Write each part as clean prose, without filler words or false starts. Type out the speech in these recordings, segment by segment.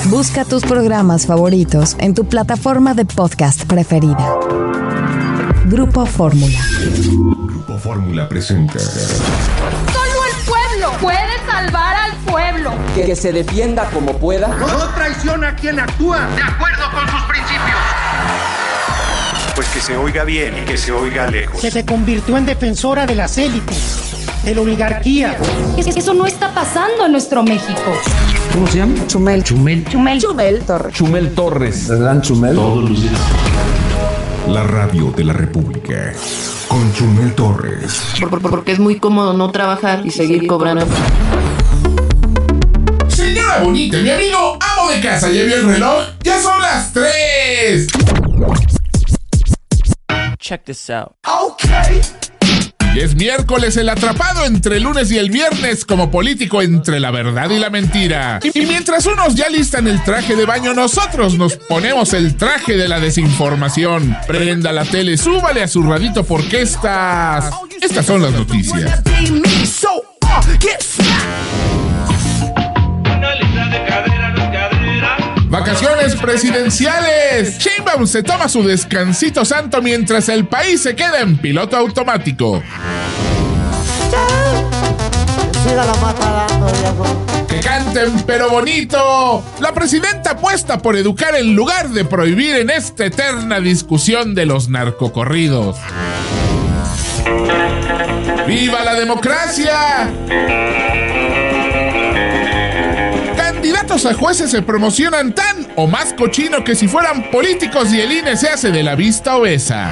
Busca tus programas favoritos en tu plataforma de podcast preferida. Grupo Fórmula. Grupo Fórmula presenta. Solo el pueblo puede salvar al pueblo. Que se defienda como pueda. No traiciona a quien actúa de acuerdo con sus principios. Pues que se oiga bien y que se oiga lejos. Se convirtió en defensora de las élites, de la oligarquía. Eso no está pasando en nuestro México. ¿Cómo se llama? Chumel Torres. Chumel Torres. ¿Verdad, Chumel? Todos los días. La radio de la República. Con Chumel Torres. Porque es muy cómodo no trabajar y seguir cobrando. Señora bonita, mi amigo amo de casa, ¿ya vio el reloj? ¡Ya son las 3! Check this out. Okay. Y es miércoles, el atrapado entre el lunes y el viernes como político entre la verdad y la mentira. Y mientras unos ya listan el traje de baño, nosotros nos ponemos el traje de la desinformación. Prenda la tele, súbale a su radito porque estas son las noticias. Vacaciones presidenciales. Sheinbaum se toma su descansito santo mientras el país se queda en piloto automático. Que canten pero bonito. La presidenta apuesta por educar en lugar de prohibir en esta eterna discusión de los narcocorridos. ¡Viva la democracia! Candidatos a jueces se promocionan tan o más cochino que si fueran políticos y el INE se hace de la vista obesa.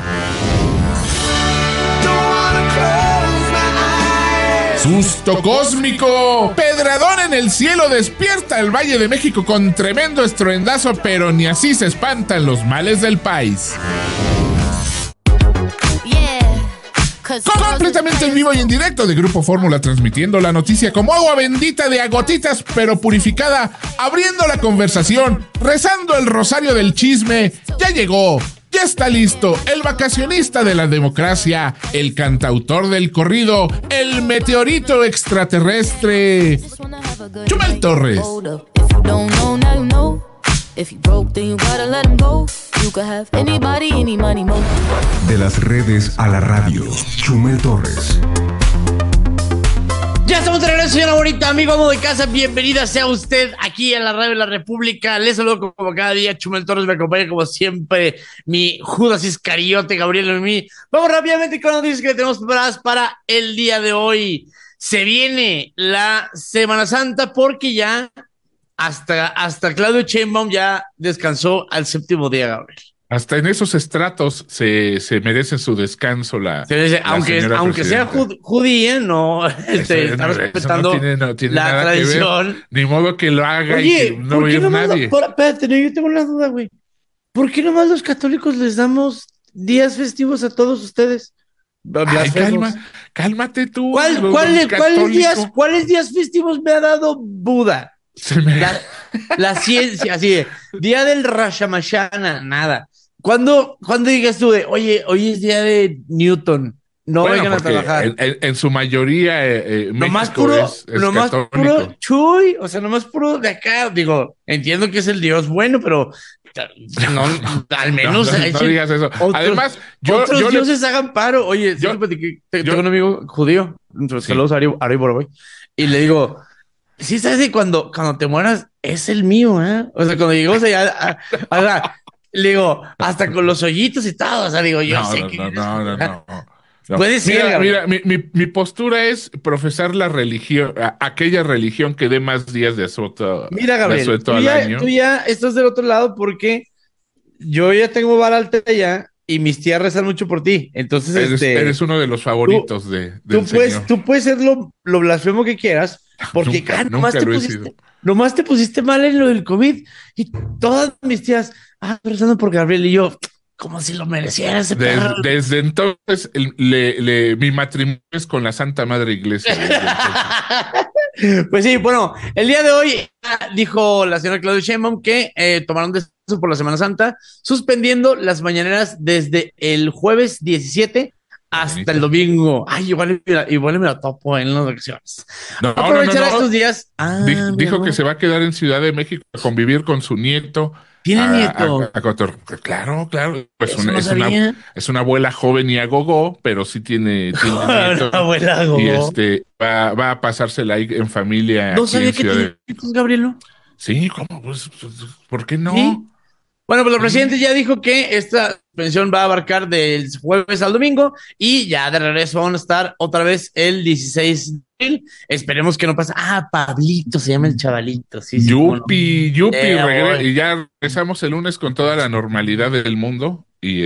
¡Susto cósmico! Pedradón en el cielo despierta el Valle de México con tremendo estruendazo, pero ni así se espantan los males del país. Completamente en vivo y en directo de Grupo Fórmula, transmitiendo la noticia como agua bendita de a gotitas pero purificada, abriendo la conversación, rezando el rosario del chisme. Ya llegó, ya está listo, el vacacionista de la democracia, el cantautor del corrido, el meteorito extraterrestre, Chumel Torres. De las redes a la radio, Chumel Torres. Ya estamos de regreso, señora bonita, amigo amo de casa. Bienvenida sea usted aquí a la radio de la República. Les saludo como cada día. Chumel Torres me acompaña como siempre. Mi Judas Iscariote, Gabriel Noemí. Vamos rápidamente con las noticias que tenemos preparadas para el día de hoy. Se viene la Semana Santa porque ya hasta Claudio Sheinbaum ya descansó al séptimo día, Gabriel. Hasta en esos estratos se merece su descanso aunque sea judía, no está respetando no tiene la nada tradición. Que ver, ni modo que lo haga. Oye, y que no vaya nadie. Espérate, yo tengo una duda, güey. ¿Por qué nomás los católicos les damos días festivos a todos ustedes? Ay, cálmate tú. ¿Cuáles días festivos me ha dado Buda? La ciencia, así de día del Rashamashana, nada. ¿Cuándo digas tú de, oye, hoy es día de Newton, no vengan a trabajar? En su mayoría, nomás puro chuy, o sea, nomás puro de acá. Digo, entiendo que es el Dios bueno, pero no, al menos no digas eso. Además, otros dioses hagan paro. Oye, tengo un amigo judío, saludos a Ari Boroboy, y le digo, sí, sabes que cuando te mueras es el mío, ¿eh? O sea, cuando llegó, le digo, hasta con los hoyitos y todo, o sea, digo, yo sé que... No. Puede ser. Mira, mi postura es profesar la religión, aquella religión que dé más días de asueto. Mira, Gabriel, tú ya estás del otro lado porque yo ya tengo vara alta ya y mis tías rezan mucho por ti. Entonces, eres uno de los favoritos del Señor. Tú puedes ser lo blasfemo que quieras, porque nomás te pusiste mal en lo del COVID y todas mis tías rezando por Gabriel y yo, como si lo mereciera ese perro. Desde entonces, mi matrimonio es con la Santa Madre Iglesia. Pues sí, bueno, el día de hoy dijo la señora Claudia Sheinbaum que tomaron descanso por la Semana Santa, suspendiendo las mañaneras desde el jueves 17 hasta el domingo. Ay, igual me la topo en las vacaciones. No, Aprovechar estos días. Dijo que se va a quedar en Ciudad de México a convivir con su nieto. ¿Tiene nieto? Claro. Pues no es una abuela joven y agogó, pero sí tiene nieto. Una abuela agogó. Y va a pasársela ahí en familia. ¿No aquí sabía en que Ciudad tenía nietos, Gabriel? Sí, ¿cómo? Pues, ¿por qué no? ¿Sí? Bueno, pues el presidente ya dijo que esta suspensión va a abarcar del jueves al domingo y ya de regreso van a estar otra vez el 16 de abril. Esperemos que no pase. Pablito se llama el chavalito. Sí, Yupi, y ya regresamos el lunes con toda la normalidad del mundo y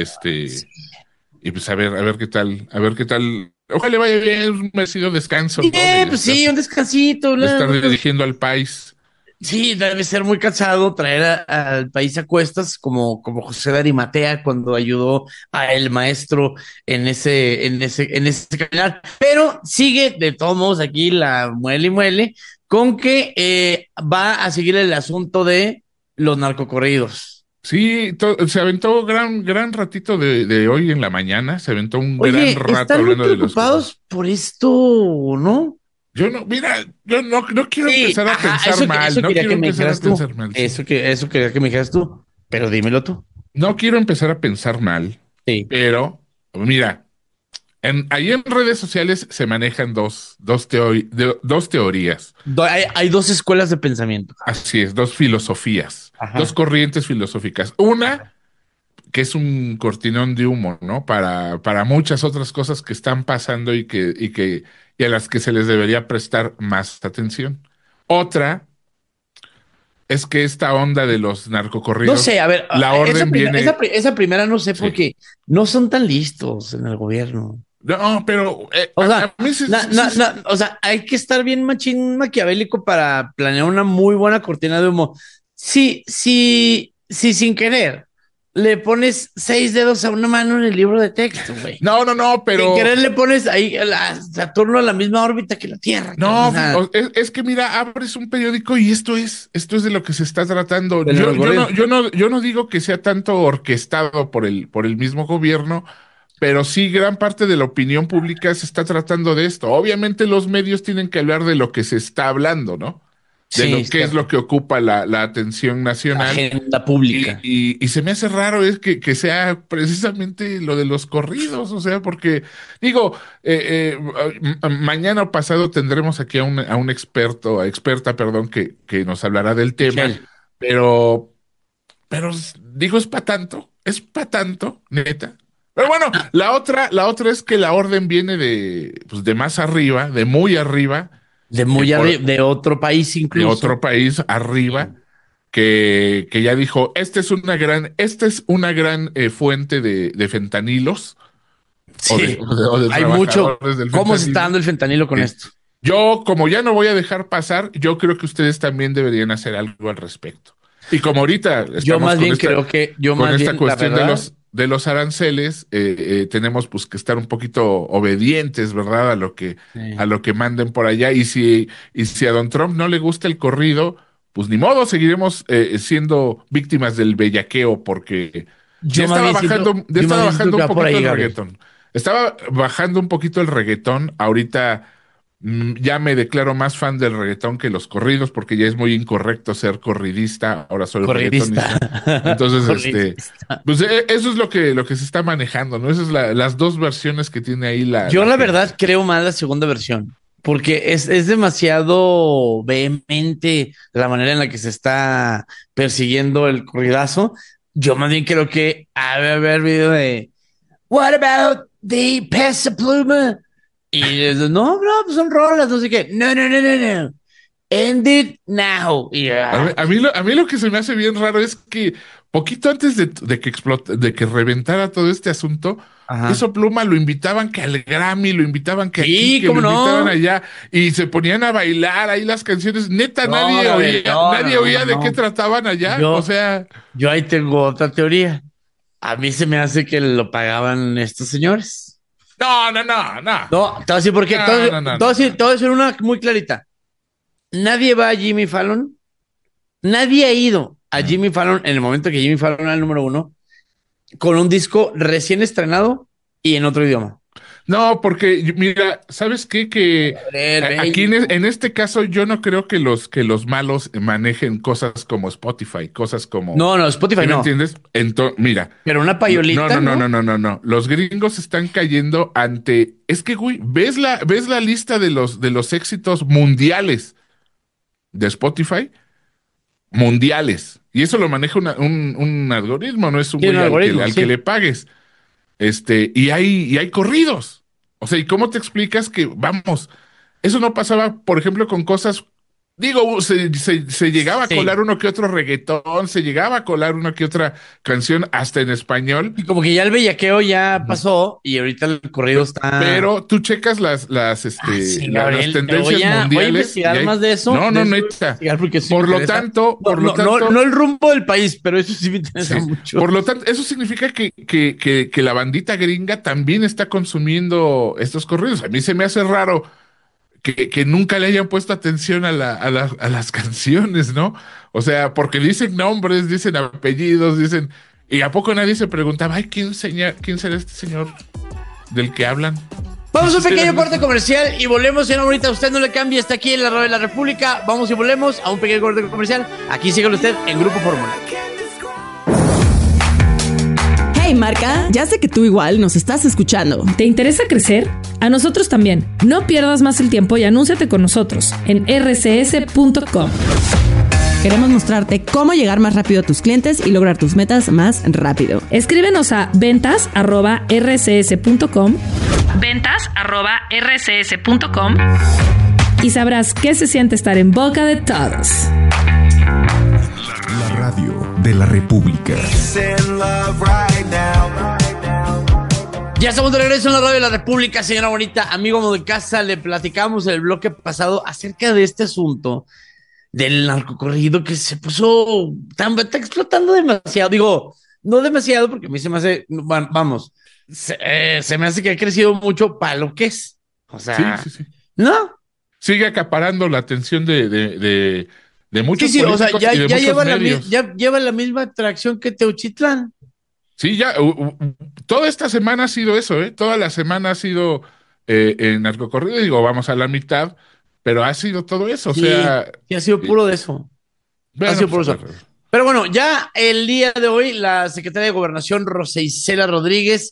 y pues a ver qué tal, Ojalá le vaya bien, un merecido descanso. Pues sí, un descansito. De estar dirigiendo al país. Sí, debe ser muy cansado traer al país a cuestas como José de Arimatea cuando ayudó a el maestro en ese caminar. Pero sigue de todos modos aquí la muele con que va a seguir el asunto de los narcocorridos. Sí, se aventó gran ratito de hoy en la mañana, se aventó un gran rato están hablando muy de los preocupados por esto, ¿no? Yo no quiero empezar a pensar mal. No quiero empezar a pensar mal. Eso quería que me dijeras tú, pero dímelo tú. No quiero empezar a pensar mal, pero mira, ahí en redes sociales se manejan dos teorías. Hay dos escuelas de pensamiento. Así es, dos filosofías, dos corrientes filosóficas. Una que es un cortinón de humo, ¿no? Para muchas otras cosas que están pasando y a las que se les debería prestar más atención. Otra es que esta onda de los narcocorridos. No sé, a ver, la orden viene. Esa primera no sé porque no son tan listos en el gobierno. No, pero a mí o sea, hay que estar bien machín maquiavélico para planear una muy buena cortina de humo. Sí, sin querer le pones 6 dedos a una mano en el libro de texto, güey. No, pero... Sin querer le pones ahí a Saturno a la misma órbita que la Tierra. No, es que mira, abres un periódico y esto es de lo que se está tratando. Yo no digo que sea tanto orquestado por el mismo gobierno, pero sí gran parte de la opinión pública se está tratando de esto. Obviamente los medios tienen que hablar de lo que se está hablando, ¿no? Es lo que ocupa la atención nacional. La agenda pública. Y se me hace raro es que sea precisamente lo de los corridos, o sea, porque digo, mañana o pasado tendremos aquí a un experta, que nos hablará del tema, pero digo, es para tanto, neta. Pero bueno, la otra es que la orden viene de más arriba, de muy arriba. De otro país incluso. De otro país arriba, que ya dijo, esta es una gran fuente de fentanilos. Sí, o de hay mucho. ¿Cómo se está dando el fentanilo con esto? Yo, como ya no voy a dejar pasar, yo creo que ustedes también deberían hacer algo al respecto. Y como ahorita estamos con esta cuestión de los aranceles, tenemos pues que estar un poquito obedientes, ¿verdad? A lo que manden por allá. Y si a Don Trump no le gusta el corrido, pues ni modo, seguiremos siendo víctimas del bellaqueo, porque estaba bajando un poquito el reggaetón. Estaba bajando un poquito el reggaetón. Ahorita ya me declaro más fan del reggaetón que los corridos, porque ya es muy incorrecto ser corridista, ahora soy reggaetonista. Entonces, pues eso es lo que se está manejando, ¿no? Esas son las dos versiones que tiene ahí Yo la verdad creo más la segunda versión, porque es demasiado vehemente la manera en la que se está persiguiendo el corridazo. Yo más bien creo que haber video de What about the Peso Pluma? Y no, pues son rolas, no sé qué. No. End it now. A mí lo que se me hace bien raro es que poquito antes de que reventara todo este asunto, Peso Pluma lo invitaban que al Grammy, lo invitaban que aquí, que lo invitaban allá, y se ponían a bailar ahí las canciones. Neta, nadie oía de qué trataban allá. Yo ahí tengo otra teoría. A mí se me hace que lo pagaban estos señores. No. No, te voy a decir por qué. Te voy a decir una muy clarita. Nadie va a Jimmy Fallon. Nadie ha ido a Jimmy Fallon en el momento que Jimmy Fallon era el número 1 con un disco recién estrenado y en otro idioma. No, porque mira, ¿sabes qué? Que aquí en este caso yo no creo que los malos manejen cosas como Spotify, cosas como... No, Spotify ¿sí me no. entiendes? Mira. Pero una payolita, No. Los gringos están cayendo ante... Es que, güey, ¿ves la lista de los éxitos mundiales de Spotify? Mundiales. Y eso lo maneja un algoritmo, no es un güey al que le pagues. Y hay corridos. O sea, ¿y cómo te explicas que, vamos, eso no pasaba, por ejemplo, con cosas, digo, se llegaba a colar uno que otro reggaetón, se llegaba a colar una que otra canción hasta en español. Y como que ya el bellaqueo ya pasó y ahorita el corrido está... Pero tú checas las tendencias mundiales. Voy a investigar más de eso. No, neta. Por lo tanto, no el rumbo del país, pero eso sí me interesa mucho. Por lo tanto, eso significa que la bandita gringa también está consumiendo estos corridos. A mí se me hace raro que nunca le hayan puesto atención a las canciones, ¿no? O sea, porque dicen nombres, dicen apellidos, dicen... ¿Y a poco nadie se preguntaba, ay, quién será este señor del que hablan? Vamos a un pequeño corte comercial y volvemos. Señor, ahorita usted no le cambie, está aquí en la Radio de la República. Vamos y volvemos a un pequeño corte comercial. Aquí sigue usted en Grupo Fórmula. Hey Marca, ya sé que tú igual nos estás escuchando. ¿Te interesa crecer? A nosotros también. No pierdas más el tiempo y anúnciate con nosotros en rcs.com. Queremos mostrarte cómo llegar más rápido a tus clientes y lograr tus metas más rápido. Escríbenos a ventas@rcs.com ventas@rcs.com y sabrás qué se siente estar en boca de todos. La radio de la República. Ya estamos de regreso en la Radio de la República, señora bonita. Amigo amo de casa, le platicamos en el bloque pasado acerca de este asunto del narcocorrido que se puso está explotando demasiado. Digo, no demasiado porque a mí se me hace, vamos, se me hace que ha crecido mucho para lo que es. O sea, sí. ¿no? Sigue acaparando la atención de muchos políticos, o sea, ya y de lleva medios. lleva la misma atracción que Teuchitlán. Sí, ya, toda esta semana ha sido eso, ¿eh? Toda la semana ha sido en narcocorrido, digo, vamos a la mitad, pero ha sido todo eso, Sí, ha sido puro de eso. Bueno, Ha sido puro pues, eso. Pero bueno, ya el día de hoy, la secretaria de Gobernación, Rosa Isela Rodríguez,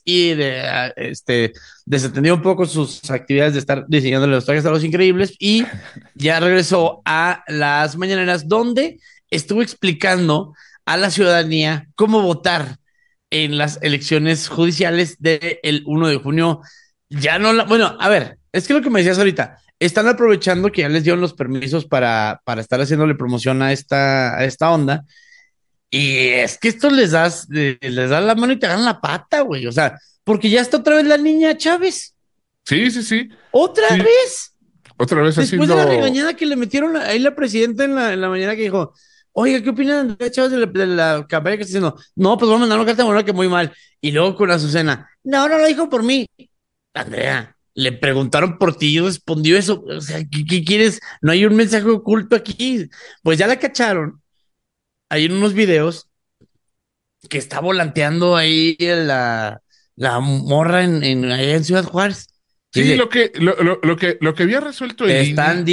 desatendió un poco sus actividades de estar diseñando los trajes a los increíbles y ya regresó a las mañaneras, donde estuvo explicando a la ciudadanía cómo votar en las elecciones judiciales del 1 de junio. Ya no bueno, a ver, es que lo que me decías ahorita, están aprovechando que ya les dieron los permisos para estar haciéndole promoción a esta onda. Y es que esto les das la mano y te dan la pata, güey. O sea, porque ya está otra vez la niña Chávez. Sí. ¿Otra vez? Otra vez Después haciendo... de la regañada que le metieron ahí la presidenta en la mañana, que dijo, oiga, ¿qué opinan de Chávez de la campaña que está haciendo? No, pues vamos a mandar una carta de moral que muy mal. Y luego con Azucena, no lo dijo por mí. Andrea, le preguntaron por ti y respondió eso. O sea, ¿qué quieres? No hay un mensaje oculto aquí. Pues ya la cacharon. Hay unos videos que está volanteando ahí la morra allá en Ciudad Juárez. Sí, Dice, lo que había resuelto el te INE...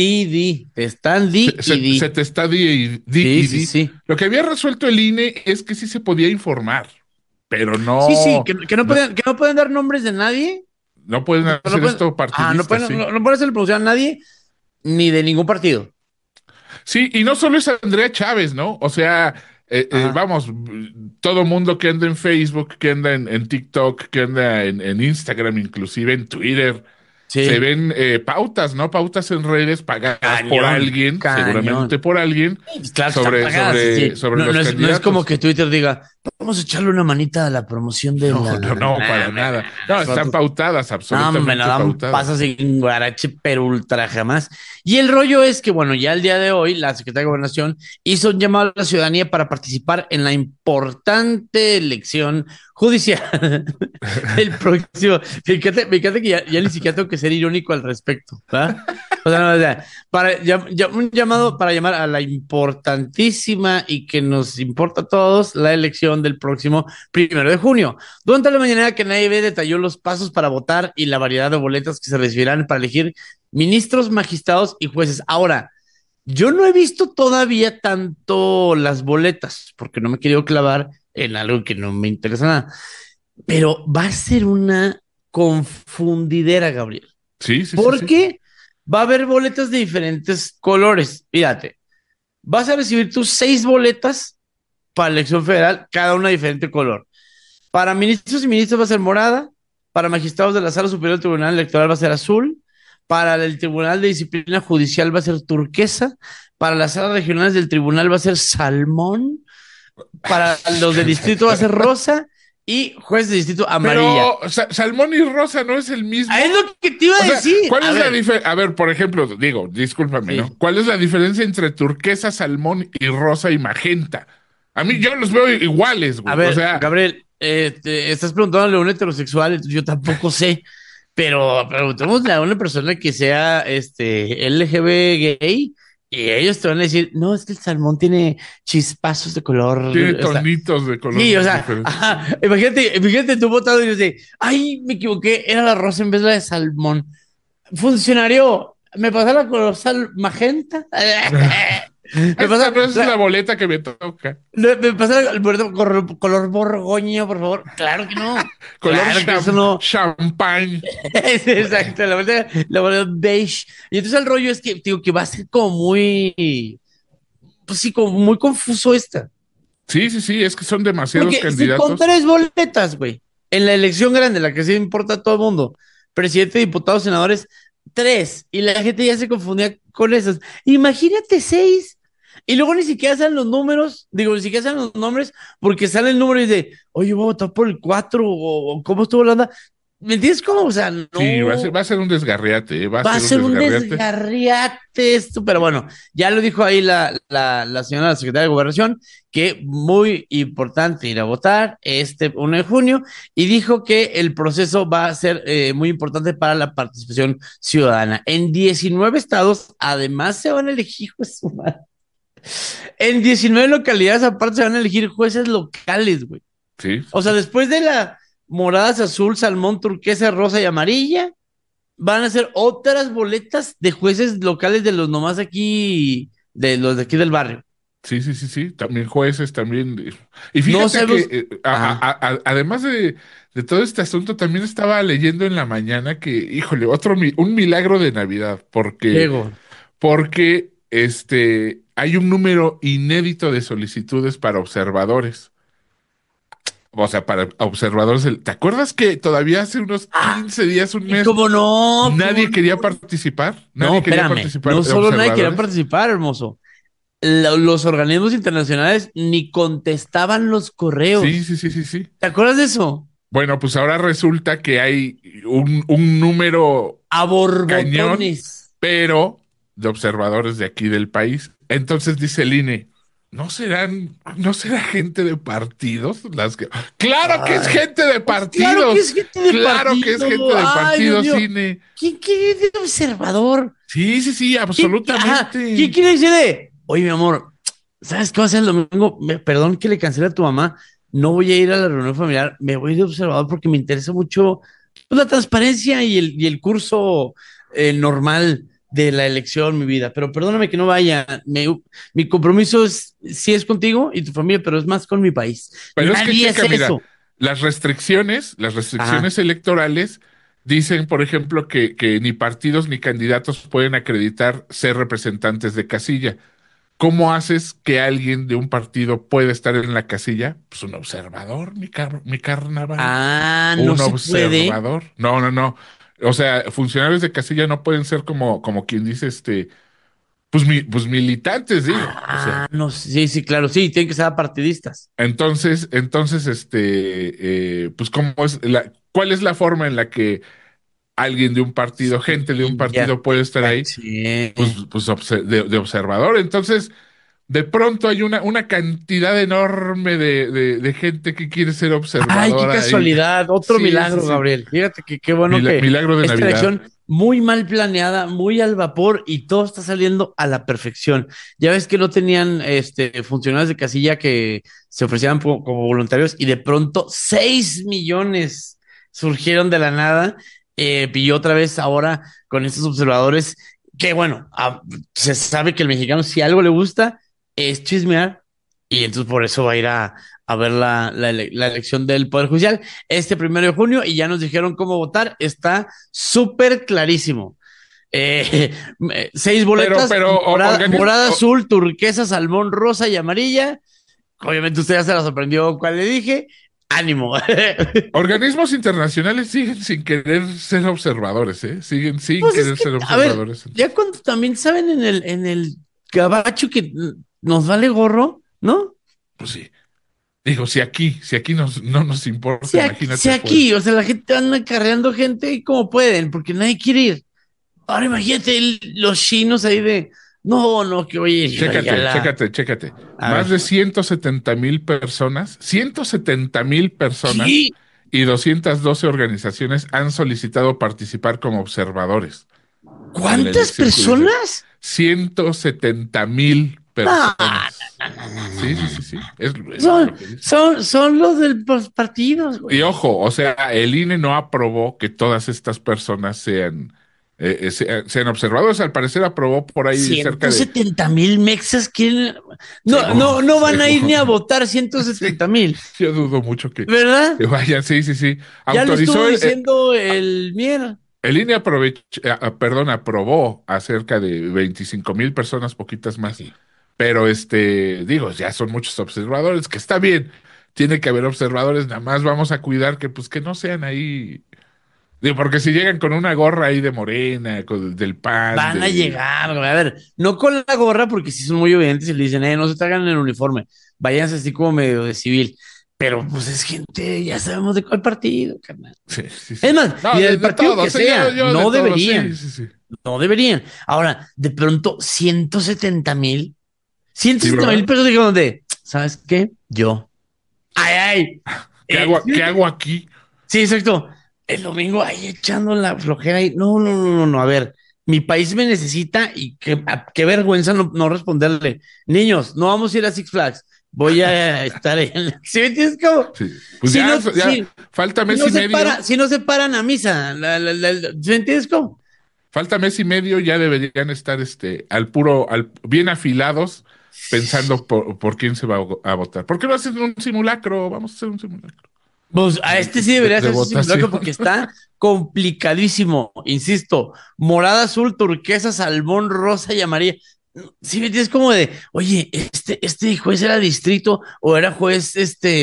están di. Se te está di. Sí. Lo que había resuelto el INE es que sí se podía informar, pero no... Sí, que no pueden dar nombres de nadie. No pueden hacer esto partidista. No pueden hacerle promoción a nadie, ni de ningún partido. Sí, y no solo es Andrea Chávez, ¿no? O sea, vamos, todo mundo que anda en Facebook, que anda en TikTok, que anda en Instagram, inclusive en Twitter, se ven pautas, ¿no? Pautas en redes pagadas por alguien, seguramente por alguien, claro, sobre los candidatos. No es como que Twitter diga, vamos a echarle una manita a la promoción de No, para nada. No, están pautadas, absolutamente pautadas. Pasa sin guarache, pero ultra jamás. Y el rollo es que, bueno, ya el día de hoy, la Secretaría de Gobernación hizo un llamado a la ciudadanía para participar en la importante elección judicial el próximo. Fíjate que ya ni siquiera tengo que ser irónico al respecto, ¿verdad? O sea, no, o sea, un llamado para llamar a la importantísima y que nos importa a todos la elección del próximo 1 de junio. Durante la mañana que nadie ve detalló los pasos para votar y la variedad de boletas que se recibirán para elegir ministros, magistrados y jueces. Ahora, yo no he visto todavía tanto las boletas, porque no me he querido clavar en algo que no me interesa nada. Pero va a ser una confundidera, Gabriel. Sí. Porque va a haber boletas de diferentes colores. Fíjate, vas a recibir tus 6 boletas para la elección federal, cada una de diferente color. Para ministros y ministras va a ser morada, para magistrados de la Sala Superior del Tribunal Electoral va a ser azul, para el Tribunal de Disciplina Judicial va a ser turquesa, para las salas regionales del tribunal va a ser salmón, para los de distrito va a ser rosa y juez de distrito amarilla. Pero salmón y rosa no es el mismo. Es lo que te iba a decir. ¿Cuál es la diferencia? A ver, por ejemplo, digo, discúlpame, ¿no? ¿Cuál es la diferencia entre turquesa, salmón y rosa y magenta? A mí yo los veo iguales, güey. A ver, o sea, Gabriel, estás preguntándole a un heterosexual, yo tampoco sé, pero preguntémosle a una persona que sea LGB gay. Y ellos te van a decir, no, es que el salmón tiene chispazos de color. Tiene tonitos de color. Sí, o sea, imagínate tú votado y dices, ay, me equivoqué, era la rosa en vez de la de salmón. Funcionario, ¿me pasa la color magenta? Esta no es la boleta que me toca. ¿Me pasa el boleto color borgoña, por favor? Claro que no. Color champán. Exacto, la boleta beige. Y entonces el rollo es que, digo, que va a ser como muy, pues sí, como muy confuso esta. Sí, es que son demasiados porque candidatos. Si con 3 boletas, güey, en la elección grande, la que sí importa a todo el mundo, presidente, diputados, senadores, 3, y la gente ya se confundía con esas. Imagínate 6. Y luego ni siquiera salen los números, ni siquiera salen los nombres, porque sale el número y dice, oye, voy a votar por el 4, o ¿cómo estuvo la onda? ¿Me entiendes cómo? O sea, no. Sí, va a ser un desgarriate. Va a ser un desgarriate esto, pero bueno, ya lo dijo ahí la señora la secretaria de Gobernación, que muy importante ir a votar 1 de junio, y dijo que el proceso va a ser muy importante para la participación ciudadana. En 19 estados, además, se van a elegir jueces humanos. En 19 localidades aparte se van a elegir jueces locales, güey. Sí. O sea, después de la moradas, azul, salmón, turquesa, rosa y amarilla, van a ser otras boletas de jueces locales de los nomás aquí, de los de aquí del barrio. Sí. También jueces, también. Y fíjate que además de todo este asunto, también estaba leyendo en la mañana que, híjole, un milagro de Navidad, porque hay un número inédito de solicitudes para observadores. O sea, para observadores. ¿Te acuerdas que todavía hace unos 15 días, un mes, ¿cómo no? nadie quería participar? No, solo nadie quería participar, hermoso. Los organismos internacionales ni contestaban los correos. Sí. ¿Te acuerdas de eso? Bueno, pues ahora resulta que hay un número a borbotones, cañón, pero de observadores de aquí del país. Entonces dice el INE, ¿no será gente de partidos? ¡Claro que es gente de partidos! ¡Claro que es gente de partidos, INE! ¿Quién quiere de observador? Sí, absolutamente. ¿Quién quiere decir oye, mi amor, ¿sabes qué va a hacer el domingo? Perdón que le cancele a tu mamá, no voy a ir a la reunión familiar, me voy de observador porque me interesa mucho la transparencia y el curso normal de la elección, mi vida, pero perdóname que no vaya, mi compromiso sí es contigo y tu familia, pero es más con mi país. Pero nadie es que checa, eso. Mira, las restricciones electorales dicen, por ejemplo, que ni partidos ni candidatos pueden acreditar ser representantes de casilla. ¿Cómo haces que alguien de un partido pueda estar en la casilla? Pues un observador, mi carnaval. No se observador. Puede. No. O sea, funcionarios de casilla no pueden ser como quien dice, pues militantes, digo. No, sí, claro, sí, tienen que ser partidistas. Entonces, pues ¿cuál es la forma en la que alguien de un partido, gente de un partido puede estar ahí? Pues de observador. Entonces, de pronto hay una cantidad enorme de gente que quiere ser observadora. Ay, qué casualidad, otro milagro, Gabriel. Fíjate que qué bueno que milagro de esta Navidad. elección muy mal planeada, muy al vapor y todo está saliendo a la perfección. Ya ves que no tenían funcionarios de casilla que se ofrecían como voluntarios y de pronto 6 millones surgieron de la nada. Y otra vez ahora con estos observadores que bueno, se sabe que el mexicano si algo le gusta es chismear y entonces por eso va a ir a ver la elección del Poder Judicial este 1 de junio y ya nos dijeron cómo votar, está súper clarísimo. 6 boletas, morada, azul, turquesa, salmón, rosa y amarilla. Obviamente usted ya se la sorprendió cuál le dije. ¡Ánimo! Organismos internacionales siguen sin querer ser observadores, ¿eh? Siguen sin querer ser observadores. A ver, ya cuando también saben en el gabacho que nos vale gorro, ¿no? Pues sí. Digo, si aquí no nos importa, imagínate. Si aquí, o sea, la gente anda acarreando gente como pueden, porque nadie quiere ir. Ahora imagínate los chinos ahí de... No, que oye... Chécate. Más de 170,000 personas, 170,000 personas ¿Sí? Y 212 organizaciones han solicitado participar como observadores. ¿Cuántas personas? 170,000 personas. Sí. Son los del partidos, güey. Y ojo, o sea, el INE no aprobó que todas estas personas sean observadores. Al parecer aprobó por ahí cerca de 170,000 mexas quieren... No van a ir ni a votar 170,000. Yo dudo mucho que... ¿Verdad? Que vayan, sí. Ya lo estuvo diciendo el Mier. El INE aprobó a cerca de 25,000 personas, poquitas más. Sí. Pero digo, ya son muchos observadores, que está bien. Tiene que haber observadores, nada más vamos a cuidar que no sean ahí... Digo, porque si llegan con una gorra ahí de Morena, del PAN... Van a llegar, güey. A ver, no con la gorra, porque sí son muy obedientes y le dicen, no se traigan el uniforme. Váyanse así como medio de civil. Pero, pues, es gente, ya sabemos de cuál partido, carnal. Sí. Es más, y del partido todo, que sea, no deberían. Sí. No deberían. Ahora, de pronto, 170,000 personas dijeron ¿sabes qué? Yo. ¡Ay! ¿Qué hago aquí? Sí, exacto. El domingo ahí echando la flojera y no, a ver, mi país me necesita y qué vergüenza no responderle. Niños, no vamos a ir a Six Flags, voy a estar en... ¿Sí me entiendes cómo? Sí. Pues falta mes y medio. Si no se paran a misa, ¿sí me entiendes cómo? Falta mes y medio, ya deberían estar bien afilados, pensando por quién se va a votar. ¿Por qué no hacen un simulacro? Vamos a hacer un simulacro. Pues a sí debería ser simulacro porque está complicadísimo, insisto, morada, azul, turquesa, salmón, rosa y amarilla. Sí, me entiendes como de, oye, este juez era distrito o era juez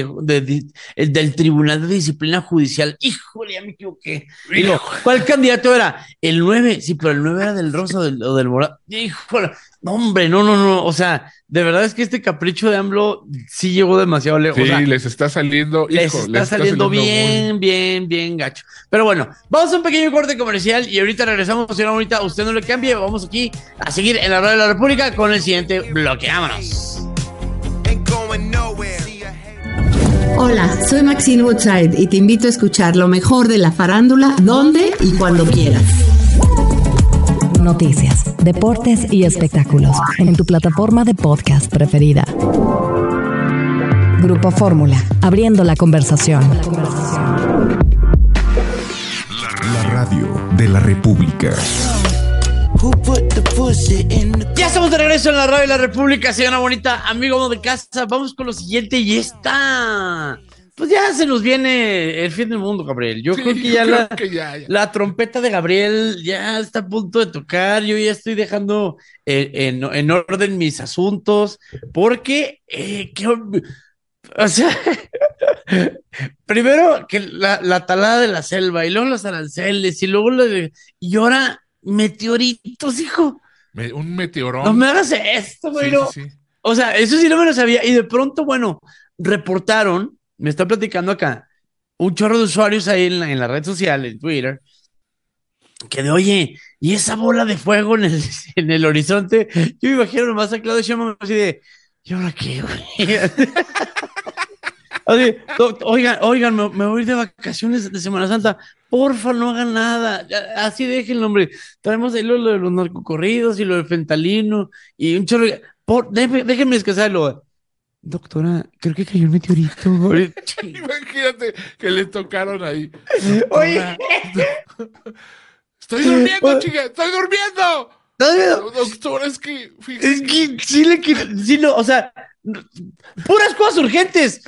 del Tribunal de Disciplina Judicial. Híjole, ya me equivoqué. Digo, ¿cuál candidato era? El 9, sí, pero el 9 era del rosa o del morado. Híjole, no, hombre, no. O sea, de verdad es que este capricho de AMLO sí llegó demasiado lejos. Sí, o sea, les está saliendo. Les está saliendo bien gacho. Pero bueno, vamos a un pequeño corte comercial y ahorita regresamos. Señora bonita, usted no le cambie. Vamos aquí a seguir en la Radio de la República con el siguiente bloque. Vámonos. Hola, soy Maxine Woodside y te invito a escuchar lo mejor de la farándula, donde y cuando quieras. Noticias, deportes y espectáculos en tu plataforma de podcast preferida. Grupo Fórmula, abriendo la conversación. La radio de la República. Ya estamos de regreso en la Radio de la República, señora bonita, amigo de casa. Vamos con lo siguiente y pues ya se nos viene el fin del mundo, Gabriel. Yo creo que ya la trompeta de Gabriel ya está a punto de tocar. Yo ya estoy dejando en orden mis asuntos porque, o sea, primero que la talada de la selva y luego los aranceles y luego y ahora meteoritos, hijo. Un meteorón. No me hagas esto, güey. Sí. O sea, eso sí no me lo sabía. Y de pronto, bueno, reportaron. Me está platicando acá un chorro de usuarios ahí en la red social, en Twitter, que oye, y esa bola de fuego en el horizonte, yo me imagino nomás a Claudio Sheinbaum así de, ¿y ahora qué, güey? Así, oigan, me voy a ir de vacaciones de Semana Santa, Porfa, no hagan nada. Así déjenlo, hombre. Traemos ahí lo de los narcocorridos y lo del fentanilo y un chorro. Déjenme descansarlo. Doctora, creo que cayó un meteorito. Imagínate que le tocaron ahí. Oye. Estoy durmiendo, chica, estoy durmiendo. Doctor, es que sí, no, o sea, puras cosas urgentes.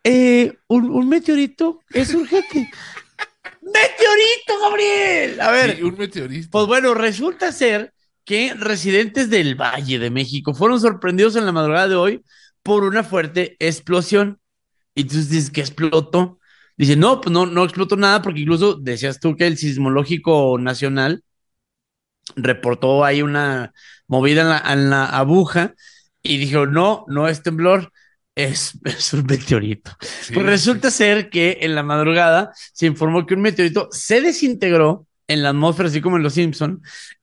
Un meteorito es urgente. ¡Meteorito, Gabriel! A ver, sí, un meteorito. Pues bueno, resulta ser que residentes del Valle de México fueron sorprendidos en la madrugada de hoy por una fuerte explosión. Y entonces dices que explotó. Dice, no, pues no explotó nada, porque incluso decías tú que el Sismológico Nacional reportó ahí una movida en la aguja y dijo, no es temblor, es un meteorito. Sí, pues resulta ser que en la madrugada se informó que un meteorito se desintegró en la atmósfera, así como en Los Simpson,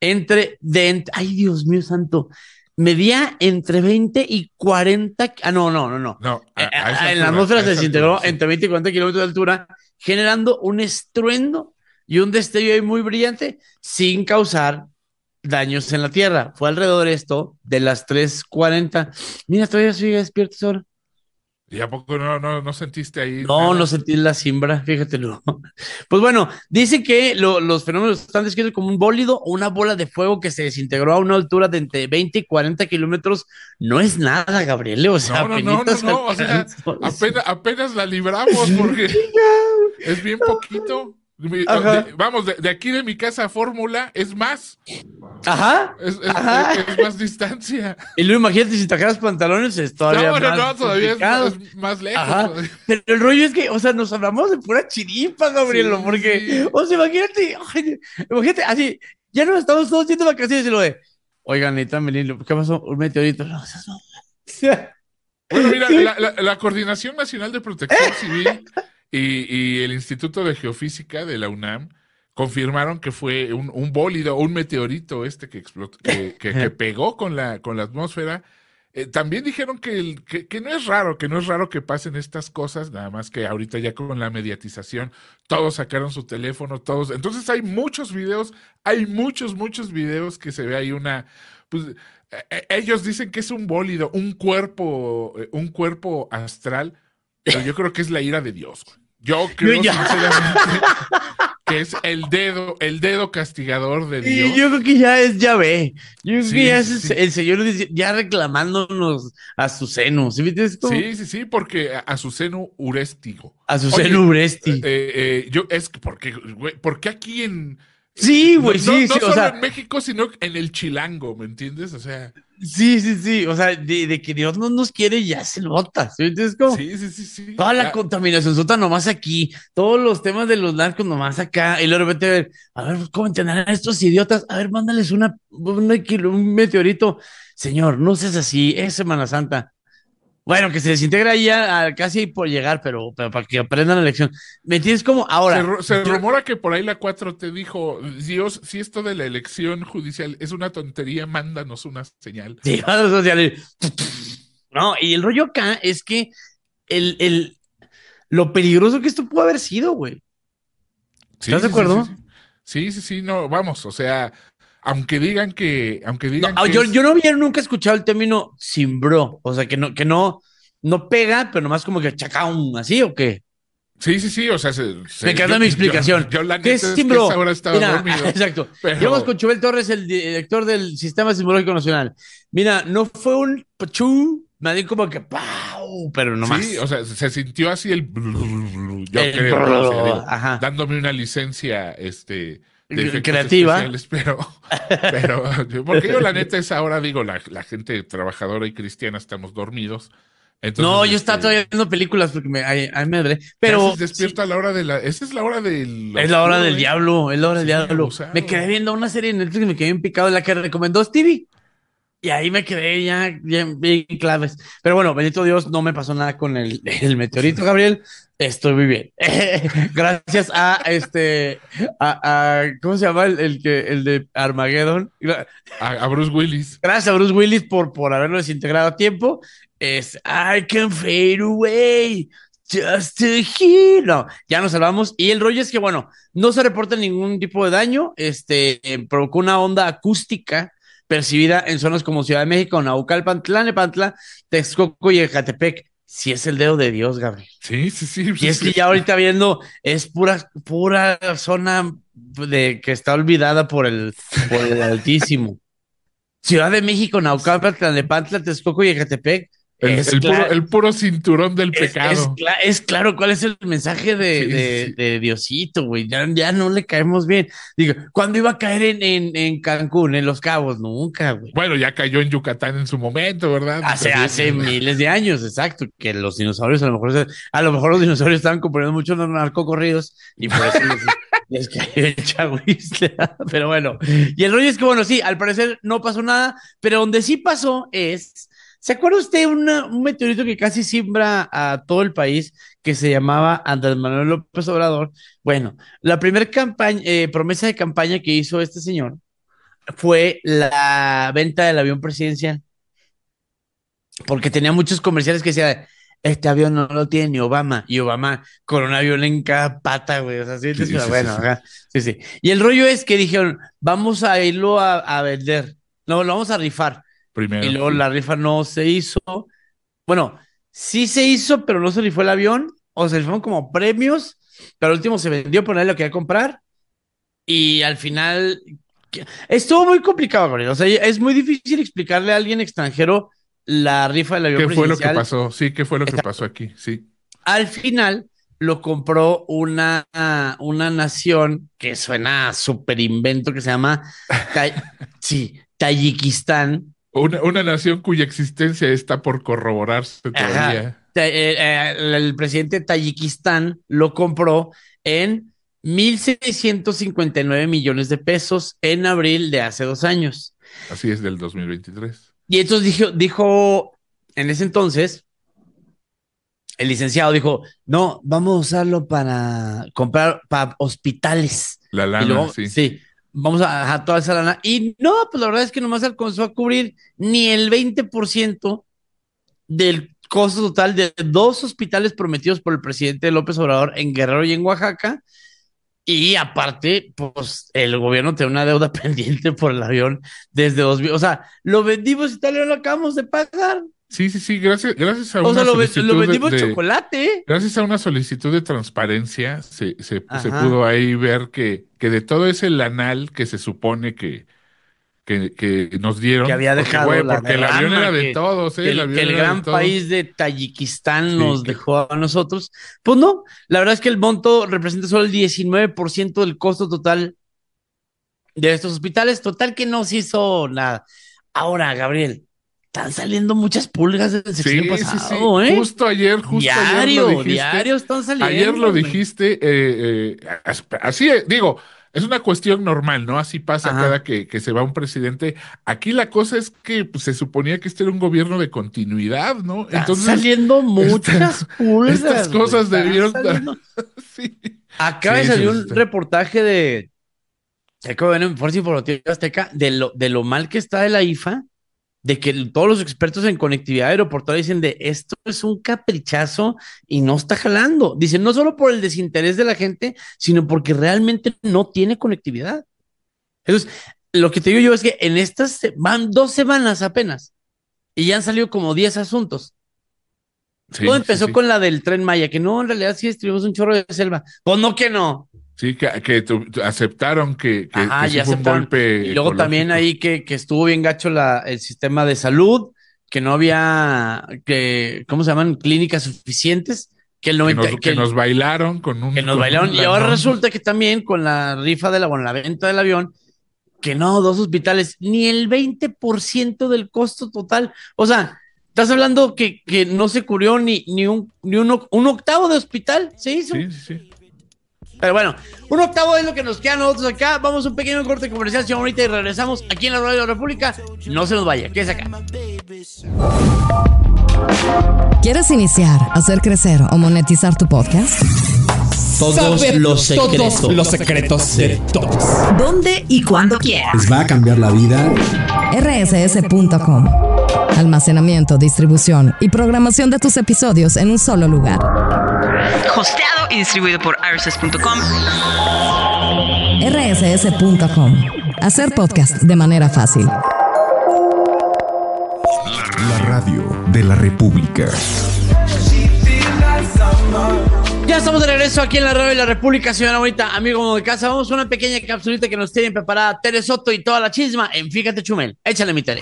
ay, Dios mío santo, medía entre 20 y 40, no. En la atmósfera se desintegró entre 20 y 40 kilómetros de altura, generando un estruendo y un destello ahí muy brillante, sin causar daños en la Tierra. Fue alrededor de esto de las 3:40. Mira, todavía sigue despierto ahora. ¿Y a poco no sentiste ahí? No sentí la simbra, fíjate. Pues bueno, dicen que los fenómenos están descritos como un bólido o una bola de fuego que se desintegró a una altura de entre 20 y 40 kilómetros. No es nada, Gabriel. O sea, no. O sea, apenas la libramos porque es bien poquito. Vamos, de aquí de mi casa a Fórmula es más. Ajá. Es más distancia. Y luego imagínate si trajeras pantalones, es todavía más todavía es más lejos. Pero el rollo es que, o sea, nos hablamos de pura chiripa, Gabriel, porque, o sea, imagínate, así, ya nos estamos todos haciendo vacaciones y lo de, oigan, necesitan venir, ¿qué pasó? Un meteorito. No. Bueno, mira, la Coordinación Nacional de Protección Civil y el Instituto de Geofísica de la UNAM confirmaron que fue un bólido, un meteorito que explotó, que pegó con la atmósfera. También dijeron que no es raro que pasen estas cosas, nada más que ahorita ya con la mediatización todos sacaron su teléfono, todos. Entonces hay muchos videos que se ve ahí pues ellos dicen que es un bólido, un cuerpo astral, pero yo creo que es la ira de Dios. Yo creo sinceramente que es el dedo castigador de Dios. Y yo creo que ya es Yahvé. Yo creo que ya es el Señor ya reclamándonos a su seno. ¿Sí viste esto? Sí, porque a su seno uréstigo. A su seno uréstigo. ¿Por qué aquí en... Sí, güey, sí. No solo o sea, en México, sino en el Chilango, ¿me entiendes? O sea... Sí. O sea, de que Dios no nos quiere, ya se nota. ¿Sí? Entonces, como Sí. Toda la contaminación sota nomás aquí. Todos los temas de los narcos nomás acá. Y luego de repente, a ver, ¿cómo entenderán estos idiotas? A ver, mándales un meteorito. Señor, no seas así. Es Semana Santa. Bueno, que se desintegra ya casi por llegar, pero para que aprendan la lección. ¿Me entiendes cómo? Ahora. Se rumora que por ahí la 4T dijo, Dios, si esto de la elección judicial es una tontería, mándanos una señal. Sí, no, y el rollo acá es que lo peligroso que esto pudo haber sido, güey. ¿Estás de acuerdo? Sí, no, vamos, o sea, aunque digan que yo no había nunca escuchado el término cimbro, o sea, que no pega, pero nomás como que chacaún, ¿así o qué? Sí, o sea, me encanta mi explicación. Yo la ¿Qué neta es cimbro? Ahora estaba dormido. Exacto. Pero... Llevamos con Chubel Torres, el director del Sistema Sismológico Nacional. Mira, no fue un pachú, me di como que ¡pau! Pero nomás. Sí, o sea, se sintió así el creo, dándome una licencia, de creativa, pero porque yo la neta es ahora digo la gente trabajadora y cristiana estamos dormidos. Entonces, no, yo estaba todavía viendo películas porque me adré, pero despierto a la hora esa es la hora del es la hora del diablo, es la hora del diablo. Me quedé viendo una serie en Netflix y me quedé bien picado, la que recomendó Stevie. Y ahí me quedé ya bien claves. Pero bueno, bendito Dios, no me pasó nada con el meteorito, Gabriel. Estoy muy bien. Gracias a ¿cómo se llama el de Armageddon? A Bruce Willis. Gracias a Bruce Willis por haberlo desintegrado a tiempo. I can fade away. Just to hear. No, ya nos salvamos. Y el rollo es que, bueno, no se reporta ningún tipo de daño. Provocó una onda acústica percibida en zonas como Ciudad de México, Naucalpan, Tlalnepantla, Texcoco y Ecatepec. Si es el dedo de Dios, Gabriel. Sí. Y es que ya ahorita viendo, es pura zona que está olvidada por el Altísimo. Ciudad de México, Naucalpan, Tlalnepantla, Texcoco y Ecatepec. El puro cinturón del pecado. Es claro cuál es el mensaje de Diosito, güey. Ya no le caemos bien. Digo, ¿cuándo iba a caer en Cancún, en Los Cabos? Nunca, güey. Bueno, ya cayó en Yucatán en su momento, ¿verdad? Hace miles de años, exacto. Que los dinosaurios, a lo mejor los dinosaurios estaban componiendo muchos narcocorridos y por eso les cayó el Chahuizle. Pero bueno. Y el rollo es que, bueno, sí, al parecer no pasó nada, pero donde sí pasó es... ¿Se acuerda usted un meteorito que casi simbra a todo el país que se llamaba Andrés Manuel López Obrador? Bueno, la primera promesa de campaña que hizo este señor fue la venta del avión presidencial. Porque tenía muchos comerciales que decían, este avión no lo tiene ni Obama, y Obama con un avión en cada pata, güey. O sea, sí. Ajá. Sí. Y el rollo es que dijeron, vamos a irlo a vender. No, lo vamos a rifar. Primero, y luego la rifa no se hizo. Bueno, sí se hizo, pero no se rifó el avión. O se rifaron como premios, pero al último se vendió, por nadie lo quería comprar. Y al final estuvo muy complicado, Gabriel. O sea, es muy difícil explicarle a alguien extranjero la rifa del avión presidencial. ¿Qué fue lo que pasó? Sí, ¿qué fue lo que pasó aquí? Sí. Al final lo compró una nación que suena a súper invento que se llama Tayikistán. Una nación cuya existencia está por corroborarse todavía. El presidente de Tayikistán lo compró en 1,659 millones de pesos en abril de hace 2 años. Así es, del 2023. Y entonces dijo en ese entonces, el licenciado dijo, no, vamos a usarlo para comprar para hospitales. La lana, y luego, sí. Vamos a dejar toda esa lana. Y no, pues la verdad es que nomás alcanzó a cubrir ni el 20% del costo total de 2 hospitales prometidos por el presidente López Obrador en Guerrero y en Oaxaca. Y aparte, pues el gobierno tiene una deuda pendiente por el avión desde 2000. O sea, lo vendimos y tal, y lo acabamos de pagar. Sí, gracias a una solicitud lo vendimos chocolate. Gracias a una solicitud de transparencia se pudo ahí ver que de todo ese lanal que se supone que nos dieron, que había dejado porque el avión era de todos, que el gran país de Tayikistán nos dejó a nosotros. Pues no, la verdad es que el monto representa solo el 19% del costo total de estos hospitales, total que no se hizo nada. Ahora, Gabriel, están saliendo muchas pulgas desde el sexenio pasado, ¿eh? Justo ayer lo dijiste. Diario están saliendo. Ayer lo dijiste, así digo, es una cuestión normal, ¿no? Así pasa cada que se va un presidente. Aquí la cosa es que pues, se suponía que este era un gobierno de continuidad, ¿no? Entonces saliendo muchas pulgas. Estas cosas debieron... Sí. Acaba de salir un reportaje de Fuerza Informativa Azteca de lo mal que está de la IFA, de que todos los expertos en conectividad aeroportuaria dicen de esto es un caprichazo y no está jalando. Dicen no solo por el desinterés de la gente, sino porque realmente no tiene conectividad. Entonces, lo que te digo yo es que en estas van 2 semanas apenas y ya han salido como 10 asuntos. Todo empezó con la del Tren Maya, que no, en realidad sí destruimos un chorro de selva. Pues no que no. Sí, que aceptaron que sí fue un golpe. Y luego también ahí que estuvo bien gacho el sistema de salud, que no había, ¿cómo se llaman? Clínicas suficientes. Que nos bailaron con un... Que nos bailaron. Y ahora resulta que también con la rifa la venta del avión, que no, 2 hospitales, ni el 20% del costo total. O sea, estás hablando que no se cubrió ni un octavo de hospital, ¿se hizo? Sí. Pero bueno, un octavo es lo que nos queda a nosotros acá. Vamos a un pequeño corte comercial, señor, ahorita y regresamos aquí en la Radio de la República. No se nos vaya, quédese acá. ¿Quieres iniciar, hacer crecer o monetizar tu podcast? Todos los secretos de todos. ¿Dónde y cuándo quieras? Les va a cambiar la vida. rss.com. Almacenamiento, distribución y programación de tus episodios en un solo lugar. Hosteado y distribuido por rss.com. rss.com. Hacer podcast de manera fácil. La radio de la República. Ya estamos de regreso aquí en la radio de la República, señora bonita, amigo de casa. Vamos a una pequeña capsulita que nos tienen preparada Tere Soto y toda la chisma en Fíjate Chumel. Échale, mi Tere.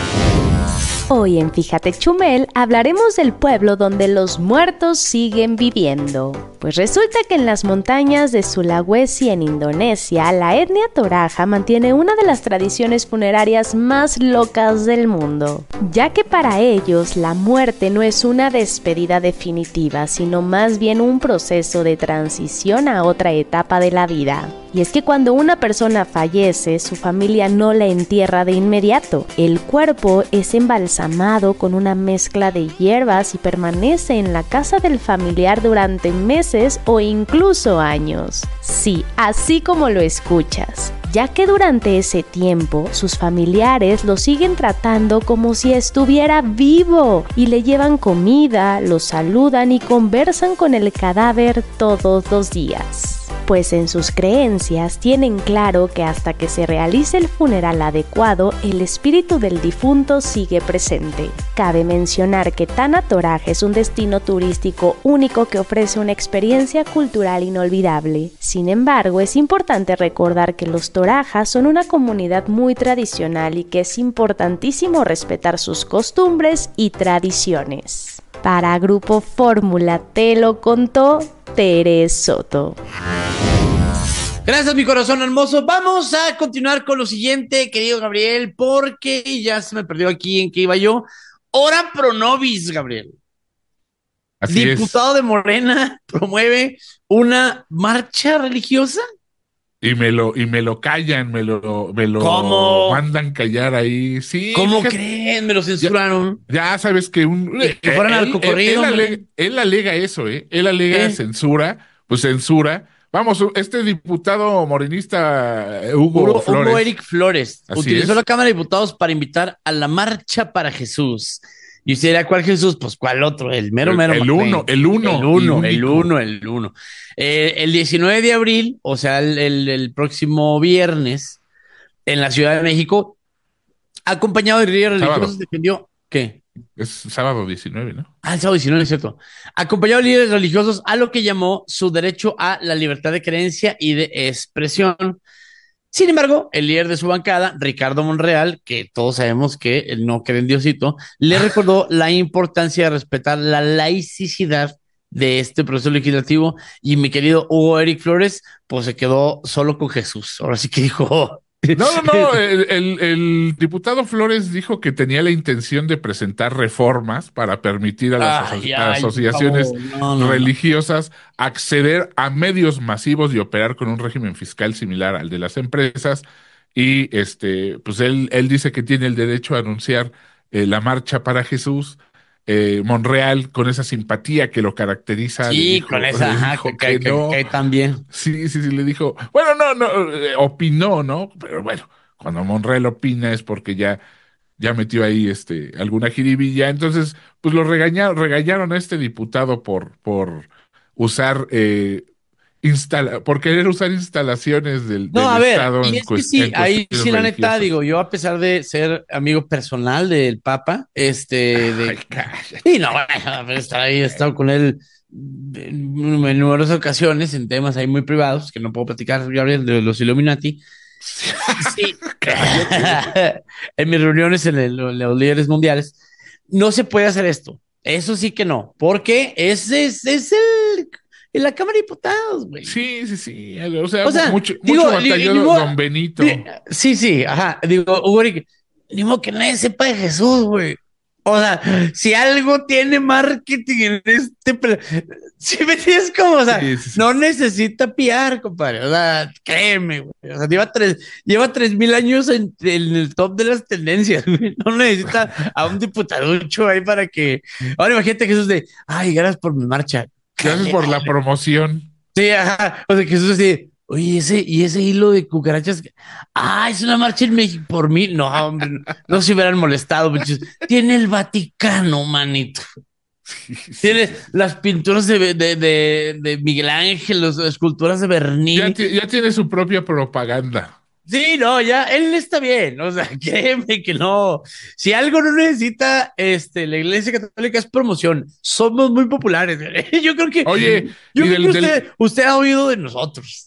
Hoy en Fíjate Chumel hablaremos del pueblo donde los muertos siguen viviendo. Pues resulta que en las montañas de Sulawesi en Indonesia, la etnia Toraja mantiene una de las tradiciones funerarias más locas del mundo, ya que para ellos la muerte no es una despedida definitiva, sino más bien un proceso de transición a otra etapa de la vida. Y es que cuando una persona fallece, su familia no la entierra de inmediato. El cuerpo es embalsamado con una mezcla de hierbas y permanece en la casa del familiar durante meses o incluso años. Sí, así como lo escuchas, ya que durante ese tiempo sus familiares lo siguen tratando como si estuviera vivo y le llevan comida, lo saludan y conversan con el cadáver todos los días. Pues en sus creencias tienen claro que hasta que se realice el funeral adecuado, el espíritu del difunto sigue presente. Cabe mencionar que Tanah Toraja es un destino turístico único que ofrece una experiencia cultural inolvidable. Sin embargo, es importante recordar que los Torajas son una comunidad muy tradicional y que es importantísimo respetar sus costumbres y tradiciones. Para Grupo Fórmula te lo contó Tere Soto. Gracias, mi corazón hermoso. Vamos a continuar con lo siguiente, querido Gabriel, porque ya se me perdió aquí en qué iba yo. Ora pro nobis, Gabriel. Así Diputado es. de Morena promueve una marcha religiosa. Y me lo callan, me lo ¿Cómo? mandan callar ahí. Sí. ¿Cómo fíjate, creen? Me lo censuraron. Ya sabes que Que fueran al cocodrilo. Él alega eso, ¿eh? Él alega censura, pues censura. Vamos, este diputado morenista Hugo Flores. Hugo Eric Flores Así utilizó es. la Cámara de Diputados para invitar a la Marcha para Jesús. Y usted dirá, ¿cuál Jesús? Pues, ¿cuál otro? El mero El McLean. uno. El 1. El 19 de abril, o sea, el próximo viernes, en la Ciudad de México, acompañado de líderes religiosos, defendió... ¿Qué? Es sábado 19, ¿no? El sábado 19, es cierto. Acompañado de líderes religiosos a lo que llamó su derecho a la libertad de creencia y de expresión. Sin embargo, el líder de su bancada, Ricardo Monreal, que todos sabemos que él no cree en Diosito, le recordó la importancia de respetar la laicidad de este proceso legislativo, y mi querido Hugo Eric Flores, pues se quedó solo con Jesús. Ahora sí que dijo... No, el diputado Flores dijo que tenía la intención de presentar reformas para permitir a las asociaciones religiosas acceder a medios masivos y operar con un régimen fiscal similar al de las empresas. Y pues él dice que tiene el derecho a anunciar la Marcha para Jesús. Monreal, con esa simpatía que lo caracteriza. Sí, dijo, con esa, que también. Sí, le dijo. Bueno, opinó, ¿no? Pero bueno, cuando Monreal opina es porque ya metió ahí alguna jiribilla. Entonces, pues lo regañaron a este diputado por usar por querer usar instalaciones del Estado. Y es que sí, ahí sí, la neta, digo, yo a pesar de ser amigo personal del Papa, y no, bueno, estar ahí, he estado con él en numerosas ocasiones en temas ahí muy privados, que no puedo platicar, de los Illuminati. Sí. En mis reuniones en los líderes mundiales, no se puede hacer esto. Eso sí que no, porque ese es en la Cámara de Diputados, güey. Sí. O sea mucho batalló don Benito. Sí, ajá. Digo, Hugo, ni modo que nadie sepa de Jesús, güey. O sea, si algo tiene marketing en si me entiendes cómo, o sea, no necesita PR, compadre. O sea, créeme, güey. O sea, lleva 3,000 años en el top de las tendencias, güey. No necesita a un diputaducho ahí para que... Ahora imagínate Jesús gracias por mi marcha. Gracias por la promoción. Sí, ajá. O sea, Jesús así, Oye, ese hilo de cucarachas. Es una marcha en México por mí. No, hombre, no se hubieran molestado. Muchachos. Tiene el Vaticano, manito. Tiene las pinturas de Miguel Ángel, las esculturas de Bernini. Ya tiene su propia propaganda. Sí, no, ya, él está bien, o sea, créeme que no. Si algo no necesita la Iglesia Católica es promoción. Somos muy populares. Yo creo que, oye, creo que usted ha oído de nosotros.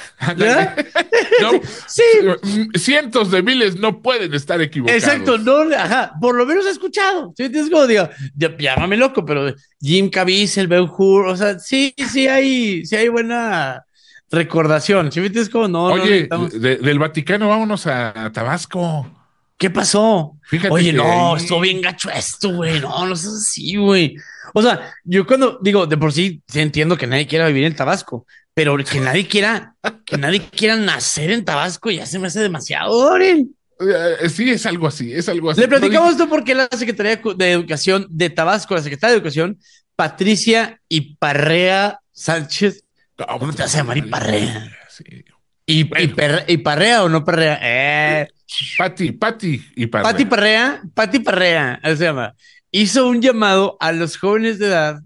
No, sí. Cientos de miles no pueden estar equivocados. Exacto, no, por lo menos he escuchado. ¿Sí? Es como digo, llámame loco, pero Jim Caviezel, Ben Hur, o sea, sí hay buena recordación. ¿Sí? Es como no. Oye, del Vaticano vámonos a Tabasco. ¿Qué pasó? Fíjate. Oye, no, estuvo bien gacho esto, güey. No es así, güey. O sea, yo cuando digo, de por sí entiendo que nadie quiera vivir en Tabasco, pero que nadie quiera nacer en Tabasco ya se me hace demasiado, Oren. Sí, es algo así. Le platicamos esto porque la Secretaría de Educación de Tabasco, la Secretaria de Educación, Patricia Iparrea Sánchez. ¿Cómo te vas a llamar Iparrea? Sí. ¿Iparrea o no Parrea? Pati Iparrea. Pati Parrea, se llama. Hizo un llamado a los jóvenes de edad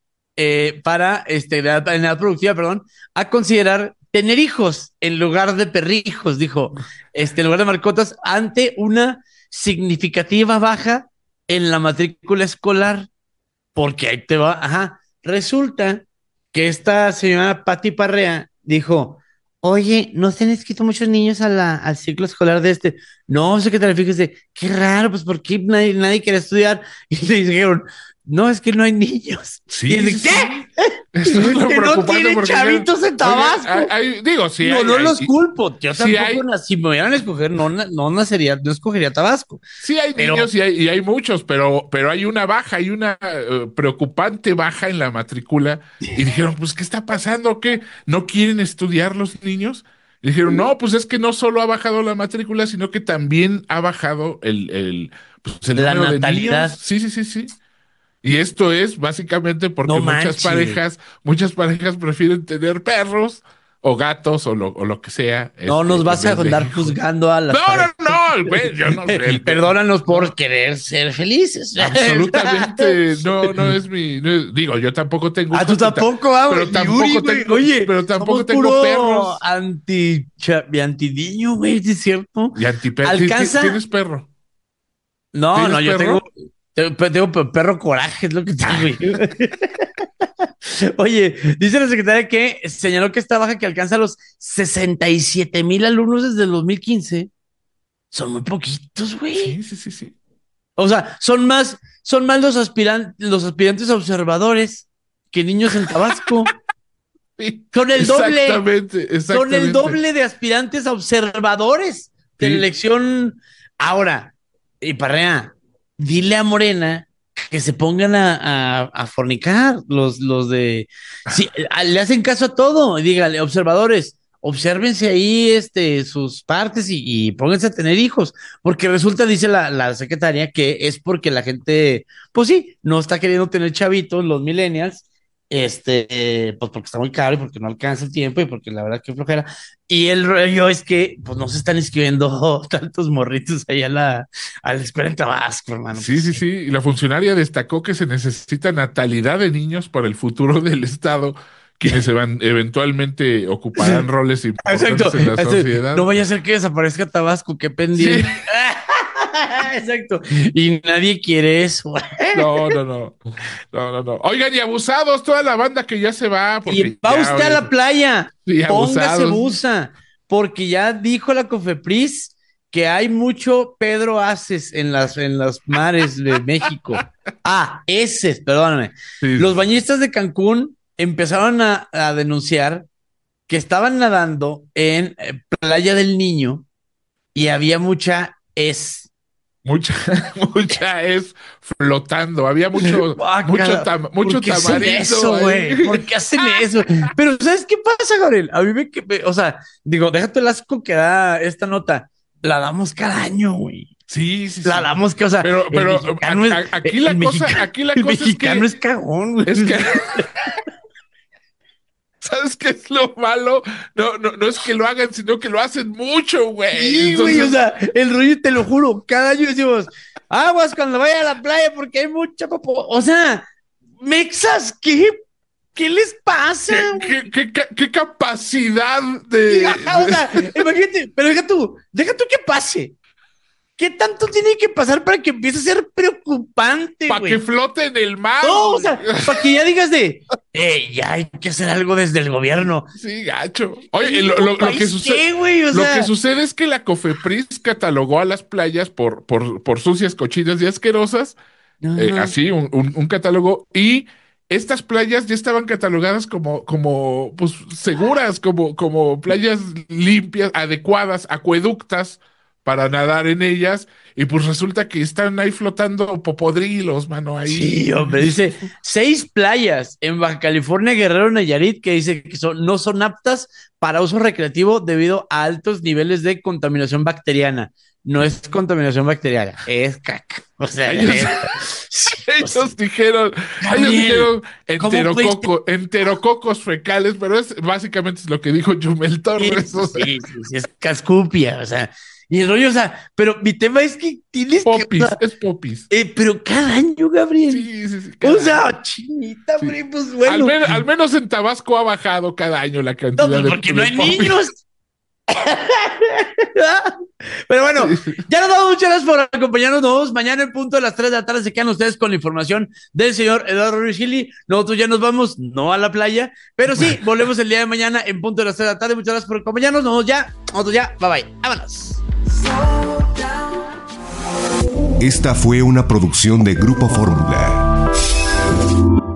para, en edad productiva, a considerar tener hijos en lugar de perrijos, dijo, en lugar de mascotas, ante una significativa baja en la matrícula escolar, porque ahí te va, resulta que esta señora Pati Parrea dijo, oye, ¿no se han inscrito muchos niños al ciclo escolar de este? No, secretaria, fíjese, qué raro, pues, ¿por qué nadie quiere estudiar? Y le dijeron, no, es que no hay niños. Sí, y dice, ¿qué? Esto es lo que no tienen chavitos en Tabasco. Sí, no los culpo. Yo tampoco, si me hubieran escoger, no escogería Tabasco. Sí hay niños y hay muchos, pero hay una baja, hay una preocupante baja en la matrícula. Y dijeron, pues, ¿qué está pasando? ¿Qué? ¿No quieren estudiar los niños? Y dijeron, no, pues es que no solo ha bajado la matrícula, sino que también ha bajado el la natalidad. Sí. Y esto es básicamente porque muchas parejas prefieren tener perros o gatos o lo que sea. No nos vas a andar juzgando a las No, güey, yo no. Perdónanos por querer ser felices. Absolutamente, no es mi. Digo, yo tampoco tengo. Tú tampoco, pero tampoco tengo. Oye, pero tampoco tengo perros. Antidiño, güey, ¿es cierto? Y antiperro. ¿Tienes perro? No, yo tengo perro coraje, es lo que tengo. Oye, dice la secretaria que señaló que esta baja que alcanza los 67,000 alumnos desde el 2015 son muy poquitos, güey. Sí. O sea, son más los aspirantes a observadores que niños en Tabasco. Son el doble. Exactamente. Son el doble de aspirantes a observadores de la elección. Ahora, Iparrea, dile a Morena que se pongan a fornicar los de... Sí, le hacen caso a todo. Dígale, observadores, obsérvense ahí sus partes y pónganse a tener hijos. Porque resulta, dice la secretaria, que es porque la gente, pues sí, no está queriendo tener chavitos, los millennials, pues porque está muy caro y porque no alcanza el tiempo y porque la verdad que flojera. Y el rollo es que pues no se están inscribiendo tantos morritos ahí a la escuela en Tabasco, hermano. Sí. Y la funcionaria destacó que se necesita natalidad de niños para el futuro del Estado, quienes eventualmente ocuparán roles importantes en la sociedad. No vaya a ser que desaparezca Tabasco, qué pendiente. Sí. Exacto. Y nadie quiere eso. No. Oigan, y abusados, toda la banda que ya se va. Y va usted a la playa. Sí, póngase buza. Porque ya dijo la COFEPRIS que hay mucho Pedro Aces en los mares de México. Eses, perdóname. Sí. Los bañistas de Cancún empezaron a denunciar que estaban nadando en Playa del Niño y había mucha es flotando. Había mucho tamarindo. Eso, güey. ¿Por qué hacen eso? Pero ¿sabes qué pasa, Gabriel? A mí déjate el asco que da esta nota. La damos cada año, güey. Sí. La damos que, pero aquí la cosa es que es cagón, güey. ¿Sabes qué es lo malo? No es que lo hagan, sino que lo hacen mucho, güey. Sí, güey, o sea, el rollo, te lo juro, cada año decimos, aguas cuando vaya a la playa porque hay mucha popó. O sea, mexas, ¿qué les pasa? ¿Qué capacidad de... O sea, imagínate, pero deja tú que pase. ¿Qué tanto tiene que pasar para que empiece a ser preocupante, Para que flote en el mar. No, o sea, para que ya digas ya hay que hacer algo desde el gobierno. Sí, gacho. Oye, lo que sucede, lo que sucede es que la COFEPRIS catalogó a las playas por sucias, cochinas y asquerosas. Así, un catálogo. Y estas playas ya estaban catalogadas como pues, seguras, como playas limpias, adecuadas, acueductas para nadar en ellas, y pues resulta que están ahí flotando popodrilos, mano, ahí. Sí, hombre, dice 6 playas en Baja California, Guerrero, Nayarit, que dice que no son aptas para uso recreativo debido a altos niveles de contaminación bacteriana. No es contaminación bacteriana, es caca. O sea, ellos dijeron enterococos fecales, pero básicamente es lo que dijo Chumel Torres. Sí, es cascupia, o sea. Y el rollo, o sea, pero mi tema es que tienes popis, es popis. Pero cada año, Gabriel. Sí. O sea, chinita, sí. Pues bueno. Al menos en Tabasco ha bajado cada año la cantidad de porque no hay niños. Pero bueno, ya nos damos muchas gracias por acompañarnos. Mañana en punto de las 3 de la tarde se quedan ustedes con la información del señor Eduardo Ruiz Gili. Nosotros ya nos vamos, no a la playa, pero sí, volvemos el día de mañana en punto de las 3 de la tarde. Muchas gracias por acompañarnos. Nosotros ya, bye bye, vámonos. Esta fue una producción de Grupo Fórmula.